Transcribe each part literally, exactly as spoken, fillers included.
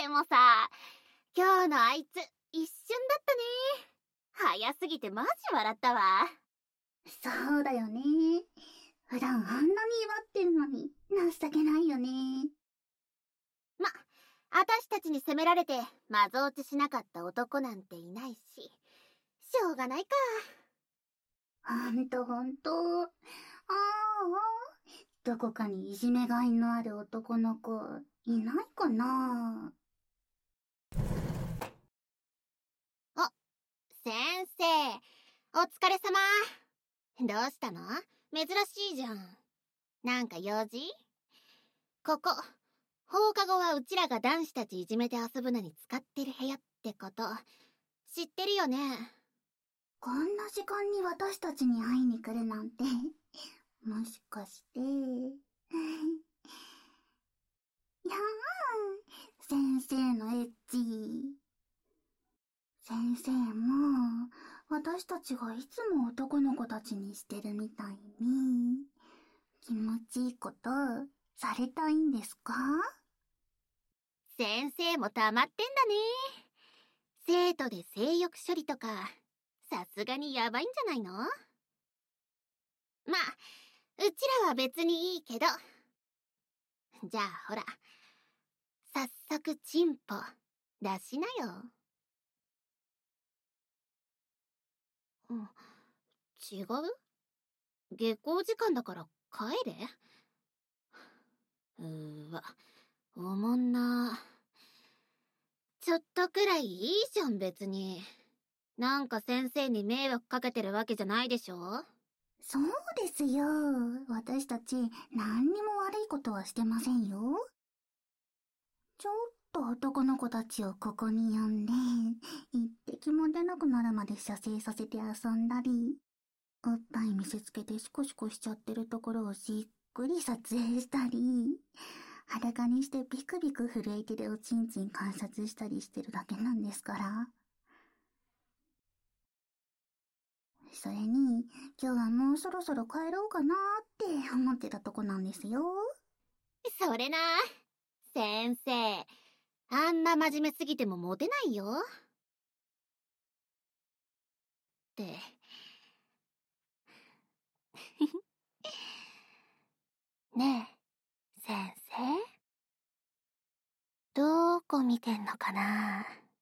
でもさ、今日のあいつ一瞬だったね。早すぎてマジ笑ったわ。 そうだよね。普段あんなに威張ってんのに情けないよね。 ま、私たちに責められてマゾ落ちしなかった男なんていないし、しょうがないか。 ほんとほんと。ああ、どこかにいじめがいのある男の子いないかな。 あ、先生、お疲れ様。どうしたの？珍しいじゃん。なんか用事？ここ、放課後はうちらが男子たちいじめて遊ぶのに使ってる部屋ってこと、知ってるよね？ こんな時間に私たちに会いに来るなんて、もしかして。いやー、先生のエッチ。先生も、私たちがいつも男の子たちにしてるみたいに、気持ちいいことされたいんですか？ 先生もたまってんだね。生徒で性欲処理とか、さすがにやばいんじゃないの？まあ、うちらは別にいいけど。じゃあほら、早速チンポ出しなよ。うん、違う？下校時間だから帰れ？うーわ、おもんな。ちょっとくらいいいじゃん別に。なんか先生に迷惑かけてるわけじゃないでしょ？ そうですよ。私たち何にも悪いことはしてませんよ。ちょっと男の子たちをここに呼んで、一滴も出なくなるまで射精させて遊んだり、おっぱい見せつけてシコシコしちゃってるところをじっくり撮影したり、裸にしてビクビク震えてるおちんちん観察したりしてるだけなんですから。それに、今日はもうそろそろ帰ろうかなーって思ってたとこなんですよ。 それな。先生、あんな真面目すぎてもモテないよ。って。ねえ、先生？どこ見てんのかな？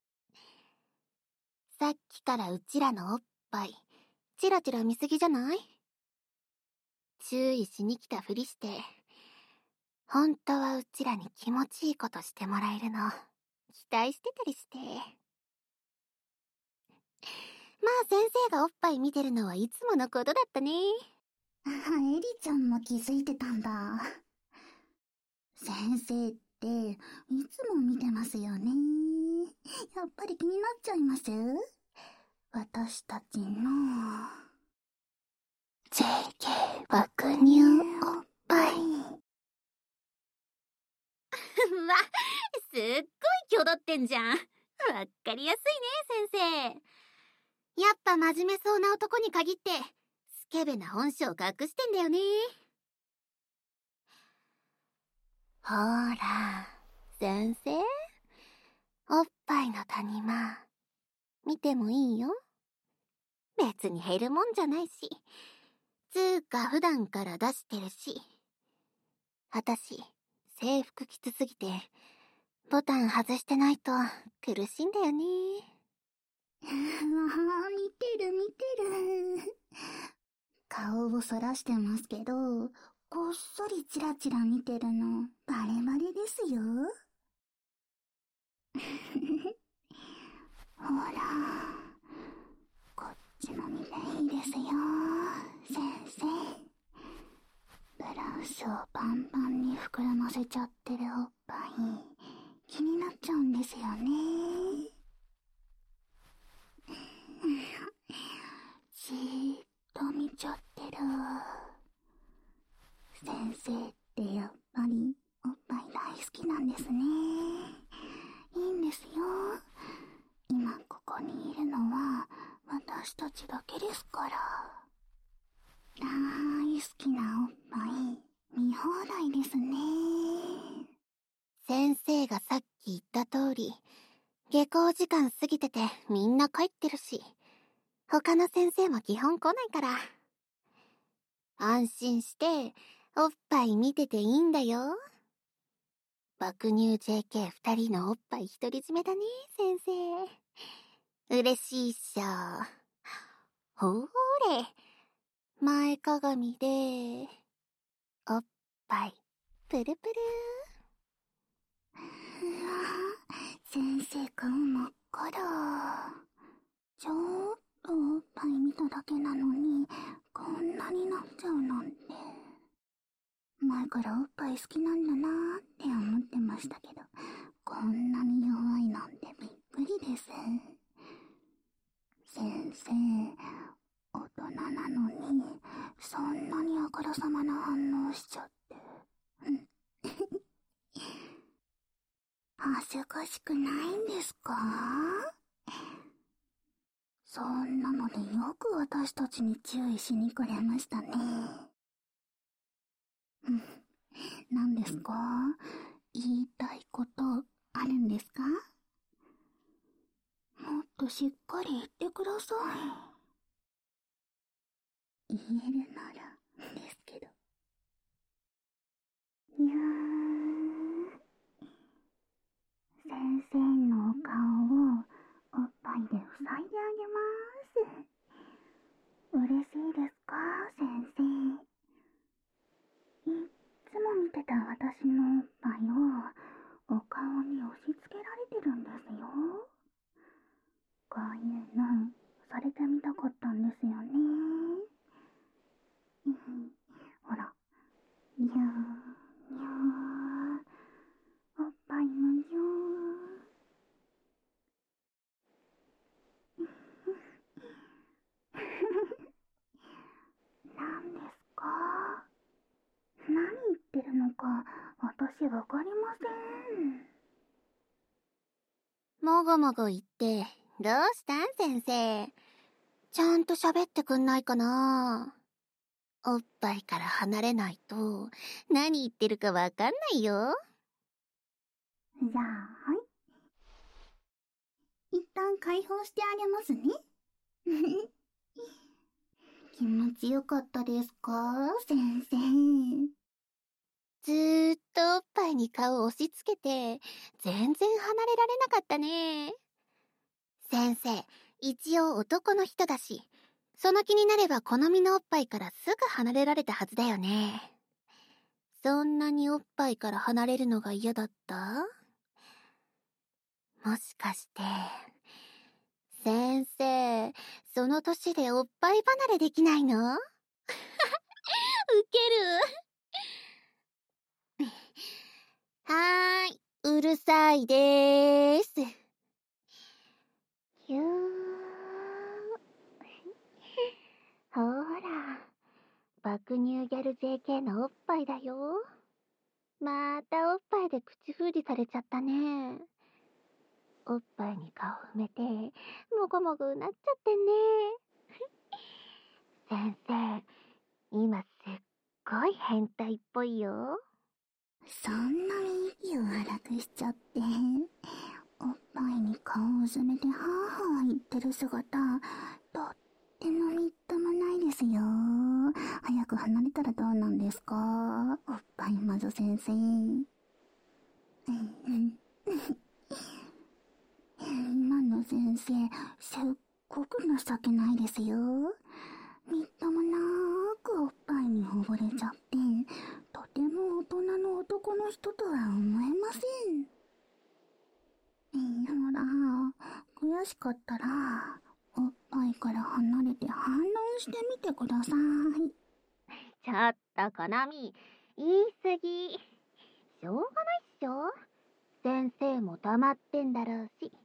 さっきからうちらのおっぱい、チラチラ見すぎじゃない？注意しに来たふりして、本当はうちらに気持ちいいことしてもらえるの、期待してたりして。まあ先生がおっぱい見てるのはいつものことだったね。 あ、エリちゃんも気づいてたんだ。先生っていつも見てますよね。やっぱり気になっちゃいます？私たちの ジェーケー 爆乳おっぱい。 うわ、すっごい気取ってんじゃん。わかりやすいね、先生。やっぱ真面目そうな男に限ってスケベな本性を隠してんだよね。ほーら、先生、おっぱいの谷間見てもいいよ。別に減るもんじゃないし、つーか普段から出してるし。あたし制服きつすぎてボタン外してないと苦しいんだよね。 ああ、見てる見てる。顔をそらしてますけど、こっそりチラチラ見てるのバレバレですよ。ほら、こっちも見ていいですよ、先生。ブラウスをパンパンに膨らませちゃってるおっぱい気になっちゃうんですよね。じーっと見ちゃってる。先生ってやっぱりおっぱい大好きなんですね。いいんですよ。今ここにいるのは私たちだけですから。大好きなおっぱい見放題ですね。 先生がさっき言った通り、下校時間過ぎててみんな帰ってるし、他の先生も基本来ないから。安心して、おっぱい見てていいんだよ。爆乳 ジェーケーふたりのおっぱい独り占めだね、先生。嬉しいっしょ。ほーれ。前かがみで、おっぱい、プルプル。 うわぁ、先生顔真っ赤だ。ちょっとおっぱい見ただけなのに、こんなになっちゃうなんて。前からおっぱい好きなんだなーって思ってましたけど、こんなに弱いなんてびっくりです。先生、大人なのに、そんなにあからさまな反応しちゃって。恥ずかしくないんですか？そんなのでよく私たちに注意しにくれましたね。うん。何ですか？言いたいことあるんですか？もっとしっかり言ってください。言えるならですけど。いやー、先生のお顔をおっぱいで塞いであげます。嬉しいですか、先生。いっつも見てた私のおっぱいをお顔に押し付けられてるんですよ。こういうのされてみたかったんですよね。うん、ほら、にゃーにゃー、おっぱいむぎょー。なんですか？何言ってるのか私わかりません。 もごもご言って、どうしたん先生。ちゃんと喋ってくんないかな。おっぱいから離れないと、何言ってるかわかんないよ。 じゃあ、はい。一旦解放してあげますね。気持ちよかったですか、先生。 ずーっとおっぱいに顔を押し付けて、全然離れられなかったね。先生、一応男の人だし、その気になれば好みのおっぱいからすぐ離れられたはずだよね。そんなにおっぱいから離れるのが嫌だった？もしかして、先生、その年でおっぱい離れできないの？ウケる。はーい、うるさいでーす。ひゅー。ほーら、爆乳ギャル ジェーケー のおっぱいだよ。またおっぱいで口封じされちゃったね。おっぱいに顔埋めて、もごもごうなっちゃってんね。先生、今すっごい変態っぽいよ。 そんなに息を荒くしちゃって、おっぱいに顔を埋めてハーハー言ってる姿、とってもみっともないですよ。早く離れたらどうなんですか、おっぱい魔女先生。今の先生、すっごく情けないですよ。みっともなーくおっぱいに溺れちゃって、とても大人の男の人とは思えません。ほら、悔しかったら、おっぱいから離れて反論してみてください。 ちょっと、このみ、言い過ぎ。しょうがないっしょ。先生も黙ってんだろうし。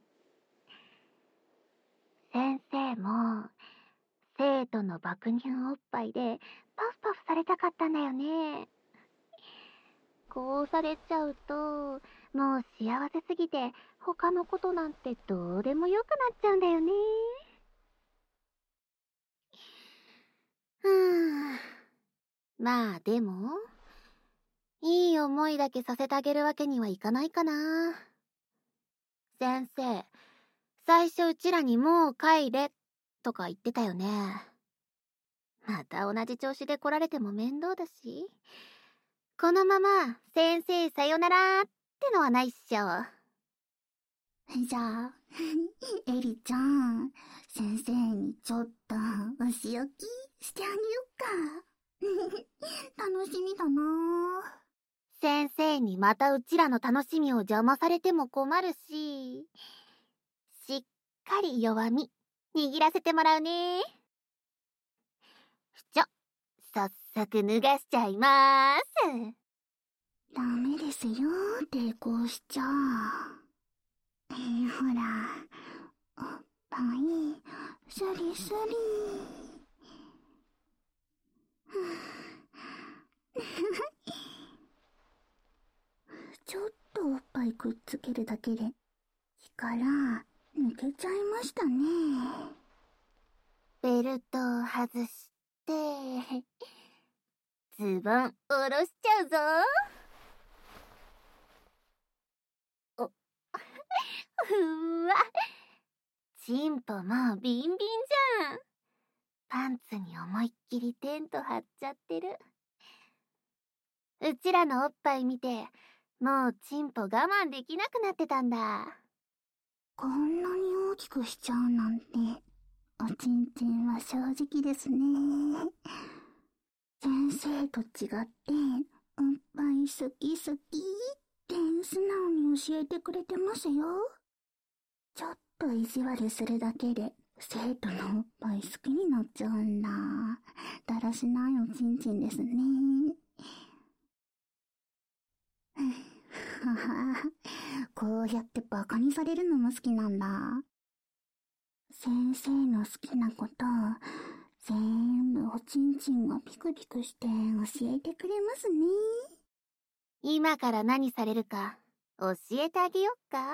先生も、生徒の爆乳おっぱいでパフパフされたかったんだよね。こうされちゃうと、もう幸せすぎて、他のことなんてどうでもよくなっちゃうんだよね。ふーん。まあでも、 いい思いだけさせてあげるわけにはいかないかな。先生、最初うちらにもう帰れとか言ってたよね。また同じ調子で来られても面倒だし、このまま先生さよならってのはないっしょ。 じゃあ、エリちゃん、先生にちょっとお仕置きしてあげよっか。楽しみだな。 先生にまたうちらの楽しみを邪魔されても困るし、しっかり弱み握らせてもらうね。じゃ、早速脱がしちゃいまーす。 ダメですよ、抵抗しちゃ。えー、ほら、おっぱい、スリスリ。ちょっとおっぱいくっつけるだけで力抜けちゃいましたね。 ベルトを外して、ズボン下ろしちゃうぞ。お、ふわ。チンポもうビンビンじゃん。パンツに思いっきりテント張っちゃってる。うちらのおっぱい見て、もうチンポ我慢できなくなってたんだ。 こんなに大きくしちゃうなんて、おちんちんは正直ですね。先生と違って、おっぱい好き好きって素直に教えてくれてますよ。ちょっと意地悪するだけで、生徒のおっぱい好きになっちゃうんだ。だらしないおちんちんですね。はは、こうやってバカにされるのも好きなんだ。先生の好きなこと、全部おちんちんがピクピクして教えてくれますね。 今から何されるか教えてあげよっか。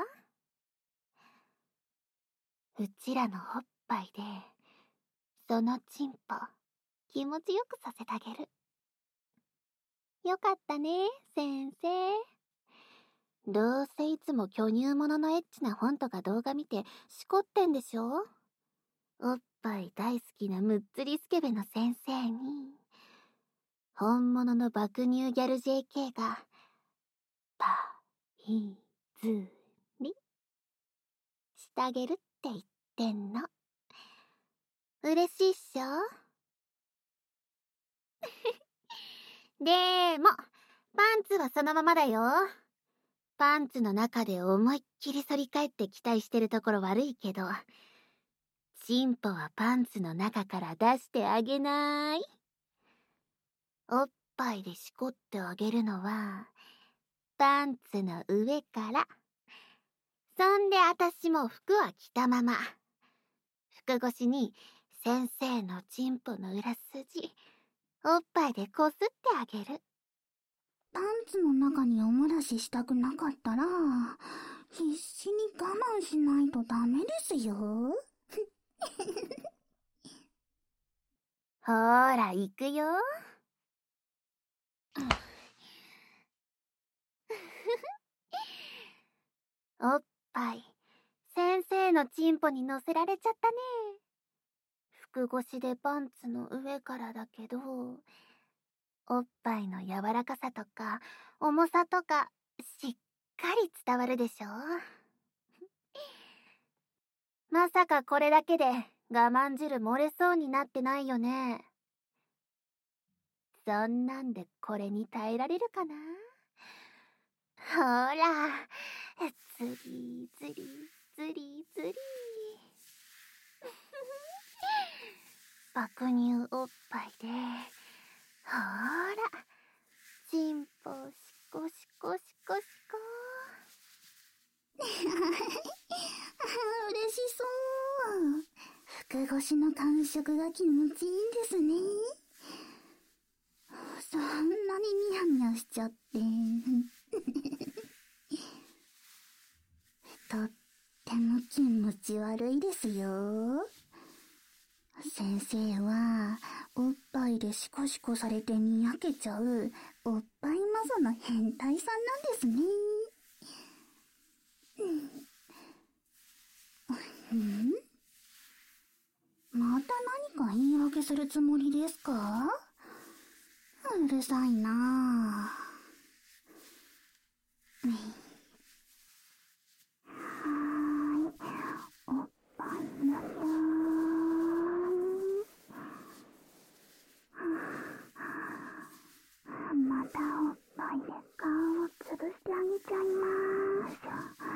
うちらのおっぱいで、そのチンポ、気持ちよくさせてあげる。よかったね、先生。どうせいつも巨乳もののエッチな本とか動画見てしこってんでしょ。おっぱい大好きなむっつりスケベの先生に、本物の爆乳ギャル ジェーケー が、パイズリしてあげるって言ってんの。嬉しいっしょ。でも、パンツはそのままだよ。パンツの中で思いっきり反り返って期待してるところ悪いけど、チンポはパンツの中から出してあげない。おっぱいでしこってあげるのは、パンツの上から。そんであたしも服は着たまま。服越しに先生のチンポの裏筋、おっぱいでこすってあげる。 パンツの中におもらししたくなかったら、必死に我慢しないとダメですよ。 ほーら、行くよ。おっぱい、先生のチンポに乗せられちゃったね。服越しでパンツの上からだけど、おっぱいの柔らかさとか重さとかしっかり伝わるでしょ。まさかこれだけで我慢汁漏れそうになってないよね。そんなんでこれに耐えられるかな。ほら、ずりずりずりずり。爆乳おっぱいで、ほら、チンポシコシコシコシコ。 嬉しそう。服越しの感触が気持ちいいんですね。そんなにニヤニヤしちゃって。とっても気持ち悪いですよ。先生は、おっぱいでシコシコされてにやけちゃう、おっぱいマその変態さんなんですね。うん、また何か言い訳するつもりですか？うるさいなぁ。おっぱいのよー。またおっぱいで顔をつぶしてあげちゃいます。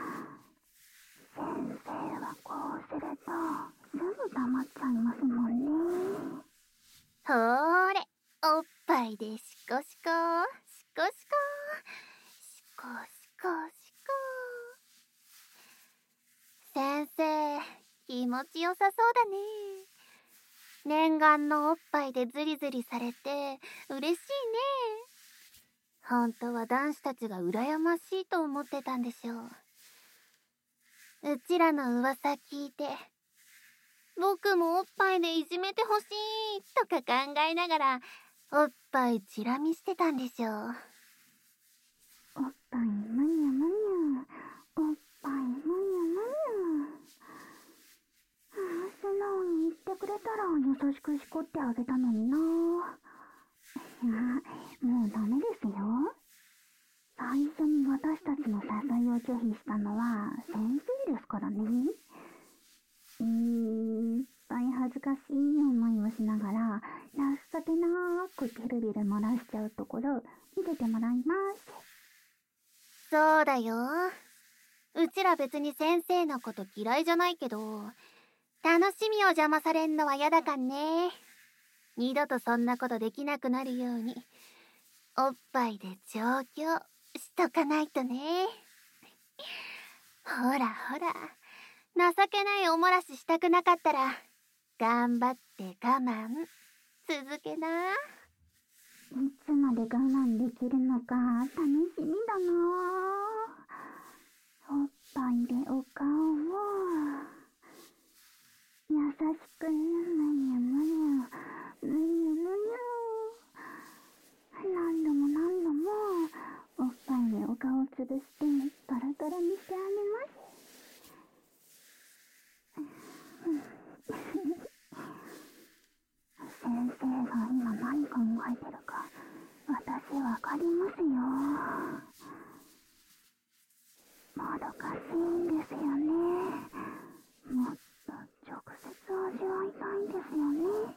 先生はこうするとすぐ溜まっちゃいますもんね。 ほーれ、おっぱいでシコシコ、シコシコ、シコシコシコ。先生、気持ちよさそうだね。念願のおっぱいでズリズリされて嬉しいね。本当は男子たちが羨ましいと思ってたんでしょう。うちらの噂聞いて、僕もおっぱいでいじめてほしいとか考えながらおっぱいチラ見してたんでしょう。 おっぱいむにゃむにゃ、おっぱいむにゃむにゃ。素直に言ってくれたら優しくしこってあげたのにな。いや、もうダメですよ。最初に私たちの誘いを拒否したのは先生ですからね。いっぱい恥ずかしい思いをしながら情けなくビルビル漏らしちゃうところ見せてもらいます。 そうだよ。うちら別に先生のこと嫌いじゃないけど、楽しみを邪魔されんのは嫌だかんね。二度とそんなことできなくなるようにおっぱいで調教しとかないとね。ほらほら、情けないおもらししたくなかったら頑張って我慢続けな。 いつまで我慢できるのか楽しみだな。おっぱいでお顔を優しくむにゃむにゃむにゃむにゃ、何度も何度もおっぱいでお顔をつぶしてトロトロにしてあげます。先生が今何考えてるか私わかりますよ。もどかしいんですよね。もっと直接味わいたいですよね。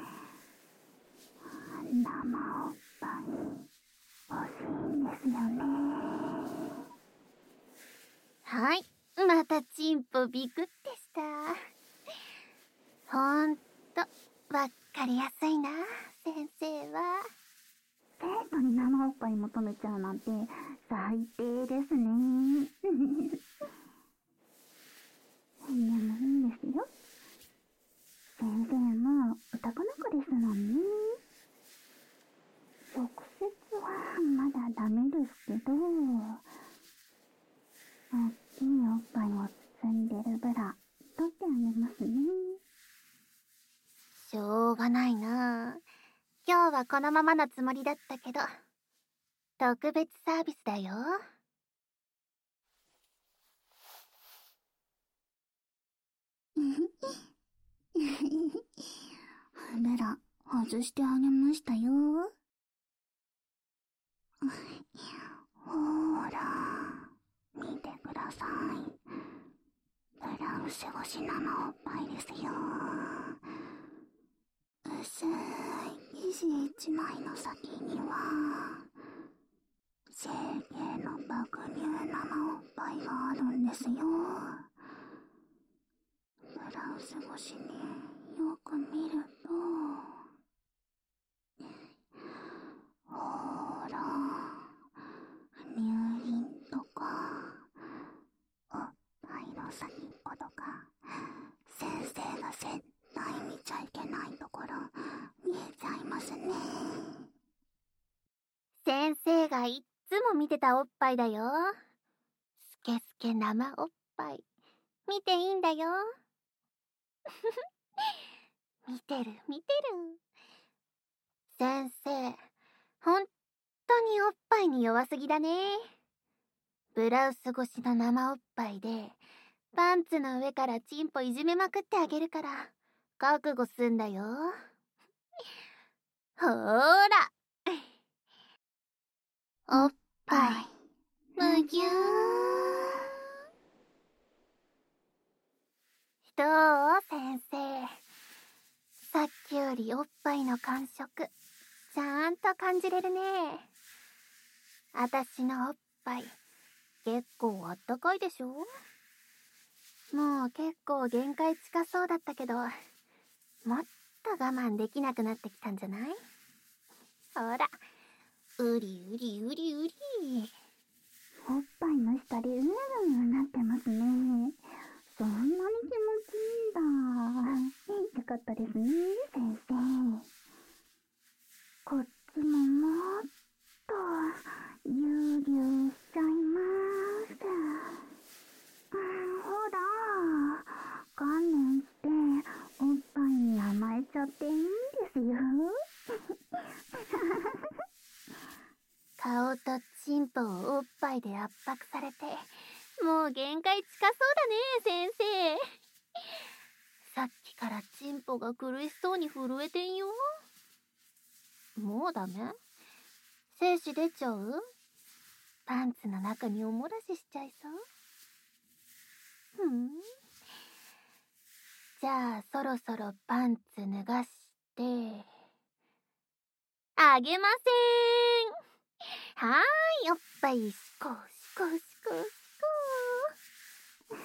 生おっぱい欲しいんですよね。 はい、またチンポビクってした。ほんとわっかりやすいな、先生は。 生徒に生おっぱい求めちゃうなんて最低ですね。でもいいんですよ。先生も男の子ですもんね。直接はまだダメですけど、大きいおっぱいを包んでるブラ取ってあげますね。 しょうがないな。今日はこのままのつもりだったけど、特別サービスだよ。 ブラ外してあげましたよ。ほーら、見てください。ブラウス越し生おっぱいですよ。薄い生地一枚の先には整形の爆乳生おっぱいがあるんですよ。ブラウス越しによく見ると、ほーら、乳輪とかおっぱいの先っことか、先生が絶対見ちゃいけないところ見えちゃいますね。 先生がいっつも見てたおっぱいだよ。スケスケ生おっぱい見ていいんだよ。見てる見てる。先生ほんと当におっぱいに弱すぎだね。ブラウス越しの生おっぱいで、パンツの上からチンポいじめまくってあげるから、覚悟すんだよ。ほーら。おっぱい、むぎゅー。どう先生。さっきよりおっぱいの感触、ちゃんと感じれるね。あたしのおっぱい、結構あったかいでしょ？もう結構限界近そうだったけど、もっと我慢できなくなってきたんじゃない？ほら、うりうりうりうり。 おっぱいの下でうぬうぬなってますね。そんなに気持ちいいんだ。よかったですね、先生。こっちももっとぎゅうぎゅうしちゃいます。うん、ほら、観念しておっぱいに甘えちゃっていいんですよ。 顔とチンポをおっぱいで圧迫されて、もう限界近そうだね、先生。さっきからチンポが苦しそうに震えてんよ。もうダメ？精子出ちゃう？パンツの中におもらししちゃいそう？ふん。じゃあそろそろパンツ脱がして、あげません。はーい、おっぱいしこしこしこしこ。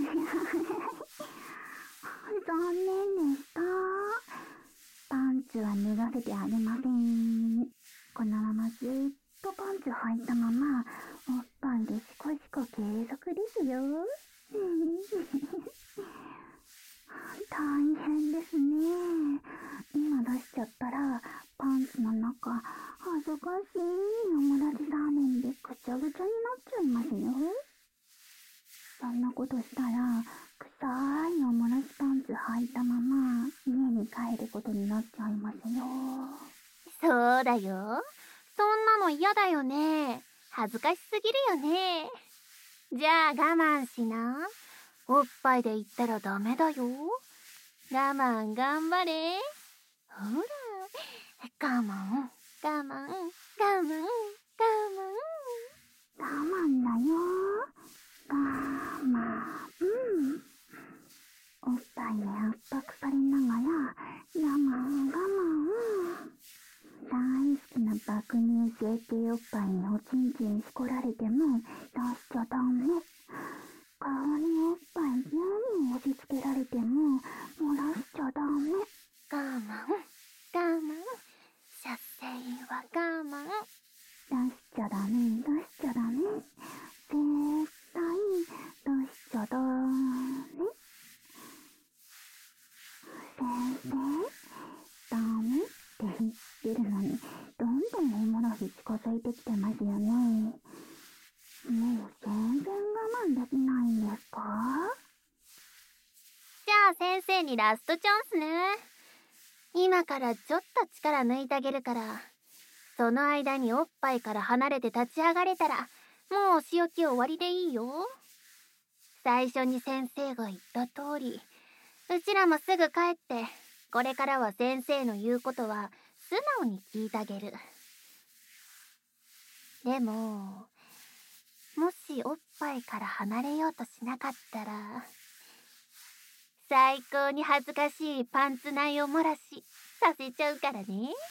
残念でした。パンツは脱がせてあげません。このままずっとパンツ履いたまま、おっぱいでシコシコ継続ですよ。大変ですね。今出しちゃったら、パンツの中、恥ずかしいおもらしラーメンでぐちゃぐちゃになっちゃいますよ。そんなことしたら、臭いおもらしパンツ履いたまま、家に帰ることになっちゃいますよ。 そうだよ。そんなの嫌だよね。恥ずかしすぎるよね。じゃあ我慢しな。おっぱいで言ったらダメだよ。我慢頑張れ。ほら、我慢、我慢、我慢、我慢。 我慢だよ。我慢。うん。おっぱいに圧迫されながら、我慢我慢。大好きな爆乳成形おっぱいにおちんちんしこられても出しちゃダメ。顔におっぱいギューに押し付けられても漏らしちゃダメ。 我慢、我慢。射精は我慢。 出しちゃダメ、出しちゃダメ。絶対出しちゃダメ。先生、ダメって言ってるのに、どんどんおもらし近づいてきてますよね。もう全然我慢できないんですか？ じゃあ先生にラストチャンスね。今からちょっと力抜いてあげるから、その間におっぱいから離れて立ち上がれたら、もうお仕置き終わりでいいよ。最初に先生が言った通り、うちらもすぐ帰って、これからは先生の言うことは素直に聞いてあげる。でも、もしおっぱいから離れようとしなかったら、最高に恥ずかしいパンツ内おもらしさせちゃうからね。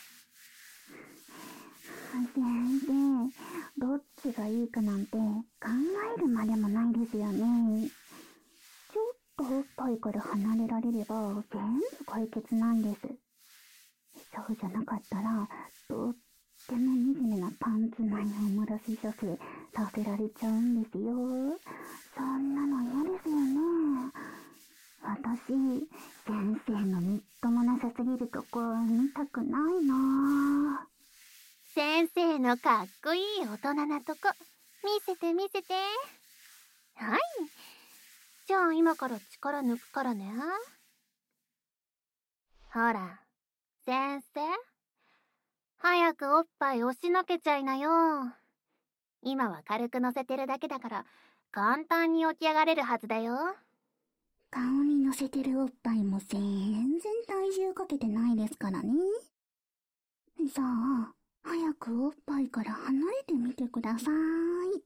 先生、どっちがいいかなんて考えるまでもないですよね。ちょっとおっぱいから離れられれば全部解決なんです。そうじゃなかったら、とっても惨めなパンツ内おもらし処世させられちゃうんですよ。そんなの嫌ですよね。私、先生のみっともなさすぎるとこ見たくないな。 先生のかっこいい大人なとこ見せて見せて。はい。じゃあ今から力抜くからね。ほら、先生。 早くおっぱい押しのけちゃいなよ。今は軽く乗せてるだけだから簡単に起き上がれるはずだよ。 顔に乗せてるおっぱいも全然体重かけてないですからね。さあ、早くおっぱいから離れてみてください。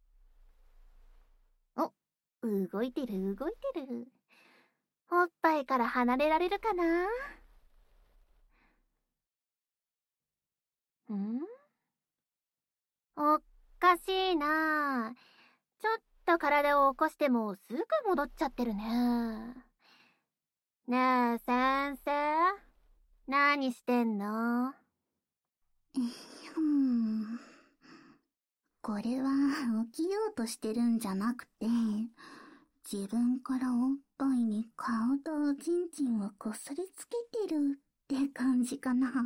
お、動いてる動いてる。おっぱいから離れられるかな？ん？おっかしいな。ちょっと体を起こしてもすぐ戻っちゃってるね。ねえ先生、何してんの？ うん。これは起きようとしてるんじゃなくて、自分からおっぱいに顔とチンチンをこすりつけてるって感じかな。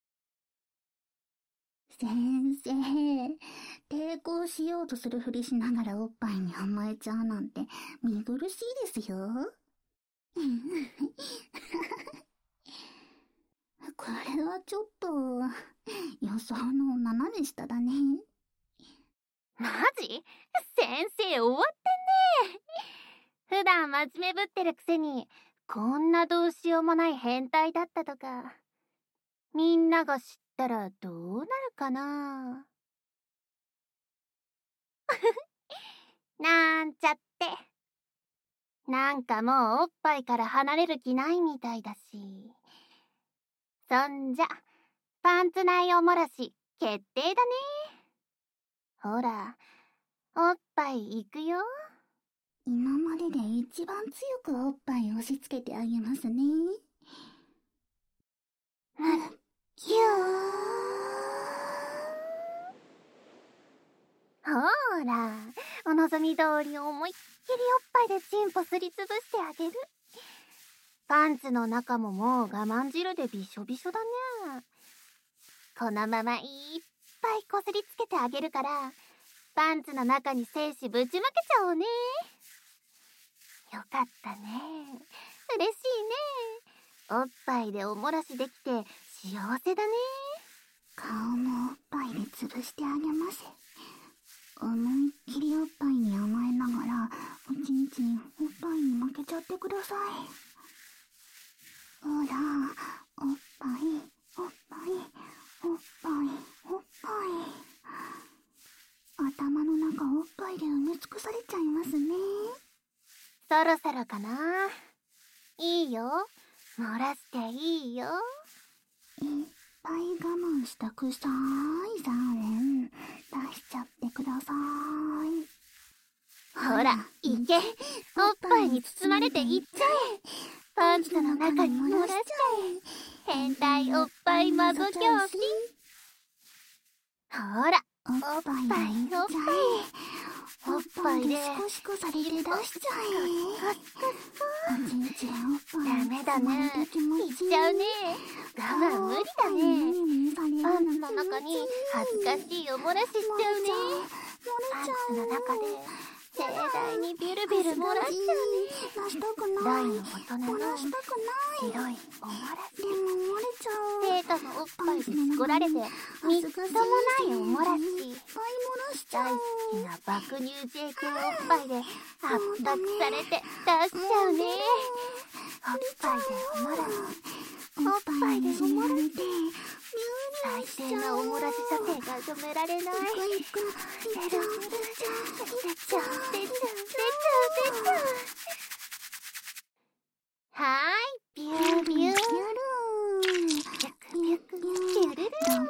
先生、抵抗しようとするふりしながらおっぱいに甘えちゃうなんて見苦しいですよ。これはちょっと予想の斜め下だね。 マジ？先生終わってんね。普段真面目ぶってるくせにこんなどうしようもない変態だったとか、みんなが知ったらどうなるかな。なんちゃって。なんかもうおっぱいから離れる気ないみたいだし。そんじゃパンツ内お漏らし決定だね。ほら、おっぱいいくよ。 今までで一番強くおっぱい押し付けてあげますね。 ぎゅー。ほら、お望み通り思いっきりおっぱいでチンポすりつぶしてあげる。パンツの中ももう我慢汁でびしょびしょだね。このままいっぱいこすりつけてあげるから、パンツの中に精子ぶちまけちゃおうね。よかったね。嬉しいね。おっぱいでおもらしできて幸せだね。 顔もおっぱいで潰してあげます。思いっきりおっぱいに甘えながら、おちんちんおっぱいに負けちゃってください。ほら、おっぱい、おっぱい、おっぱい、おっぱい。頭の中おっぱいで埋め尽くされちゃいますね。 そろそろかな。いいよ。漏らしていいよ。 いっぱい我慢したくさいザーレン。出しちゃってください。 ほら、いけ。おっぱいに包まれていっちゃえ。パンツの中に漏らしちゃえ。変態おっぱいマゾ教師。ほら、 おっぱい、おっぱい、おっぱいでシコシコされて出しちゃえ。おちんちんおっぱいダメだね。いっちゃうね。我慢無理だね。パンツの中に恥ずかしいおもらししちゃうね。パンツの中で盛大にビュルビュル漏らしちゃうね。大の大人の白いおもらし。生徒のおっぱいで絞られてみっともないおもらし。大好きな爆乳 ジェーケー おっぱいで圧迫されて出しちゃうね。おっぱいでおもらし、おっぱいでおもらし。最低なおもらし射精が止められない。出る出る出ちゃう出ちゃう出ちゃう出ちゃう。はーい、ビュービュー。ビュクビュクビュルルン。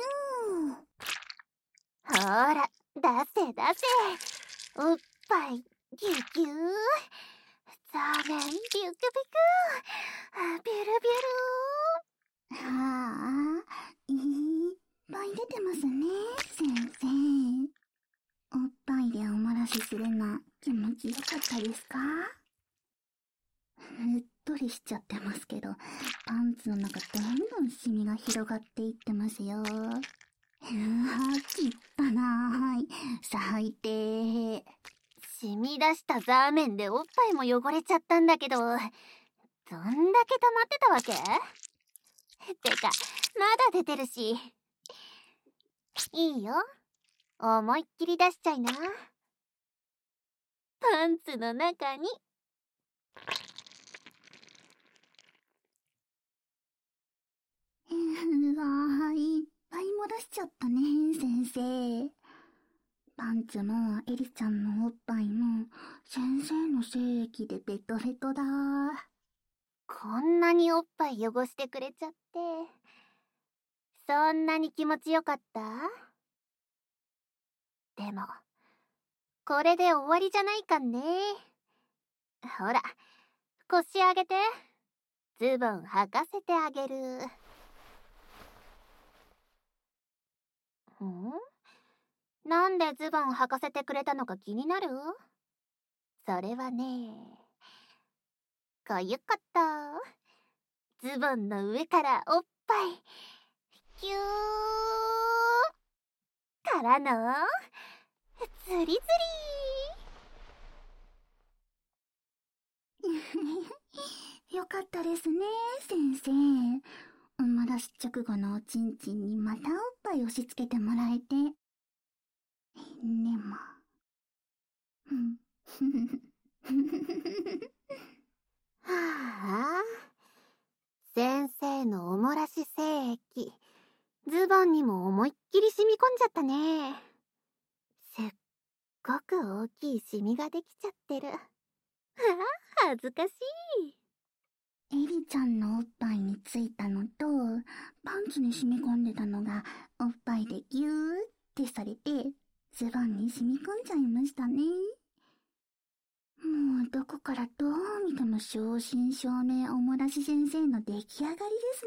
ほら、出せ出せ。おっぱいギュギュー。ザーメンビュクビュク。ビュルビュル。 はあ、いっぱい出てますね、先生。おっぱいでおもらしするの気持ちよかったですか？うっとりしちゃってますけど、パンツの中どんどんシミが広がっていってますよ。うわぁ、汚い。最低。 染み出したザーメンでおっぱいも汚れちゃったんだけど、どんだけ溜まってたわけ？てか、まだ出てるし、 いいよ。思いっきり出しちゃいな。パンツの中に。 うわー、いっぱい漏らしちゃったね、先生。パンツもエリちゃんのおっぱいも先生の精液でベトベトだ。 こんなにおっぱい汚してくれちゃって、そんなに気持ちよかった？でも、これで終わりじゃないかんね。ほら、腰上げて、ズボン履かせてあげる。ん？なんでズボン履かせてくれたのか気になる？それはね、こういうこと。ズボンの上からおっぱい、キューからの、ズリズリよかったですね、先生。生まらし直後のおちんちんにまたおっぱい押し付けてもらえて。でも、うん。 はあ、先生のおもらし精液、ズボンにも思いっきり染み込んじゃったね。すっごく大きいシミができちゃってる。はあ、恥ずかしい。 エリちゃんのおっぱいについたのと、パンツに染み込んでたのが、おっぱいでギューってされて、ズボンに染み込んじゃいましたね。もうどこからどう見ても正真正銘おもらし先生の出来上がりです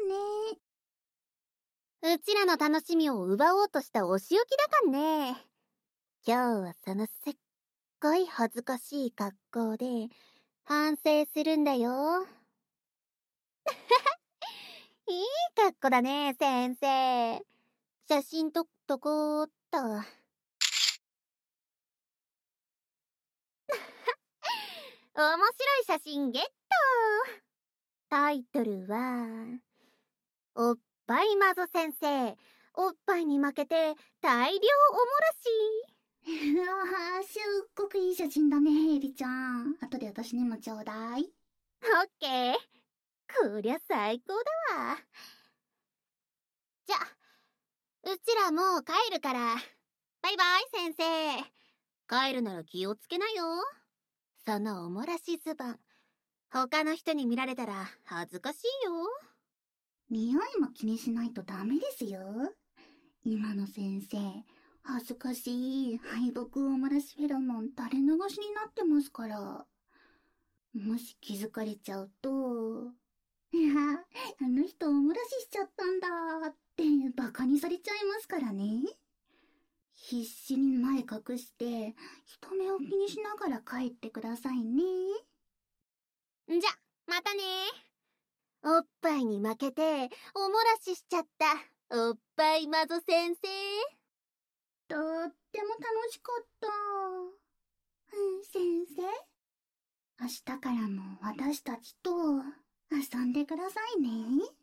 ね。うちらの楽しみを奪おうとしたお仕置きだかんね。今日はそのすっごい恥ずかしい格好で反省するんだよ。いい格好だね、先生。写真撮っとこうっと。面白い写真ゲット。タイトルは、おっぱいマゾ先生、おっぱいに負けて大量おもらし。うわー、すっごくいい写真だね、エリちゃん。後で私にもちょうだい。 オッケー。こりゃ最高だわ。じゃ、うちらもう帰るから。バイバイ、先生。帰るなら気をつけなよ。そのおもらしズボン、他の人に見られたら恥ずかしいよ。 匂いも気にしないとダメですよ。今の先生、恥ずかしい敗北おもらしフェロモン垂れ流しになってますから。もし気づかれちゃうと、いや、あの人おもらししちゃったんだってバカにされちゃいますからね。必死に前隠して人目を気にしながら帰ってくださいね。 じゃ、またね。おっぱいに負けておもらししちゃったおっぱいマゾ先生。 とっても楽しかった。うん、先生。明日からも私たちと遊んでくださいね。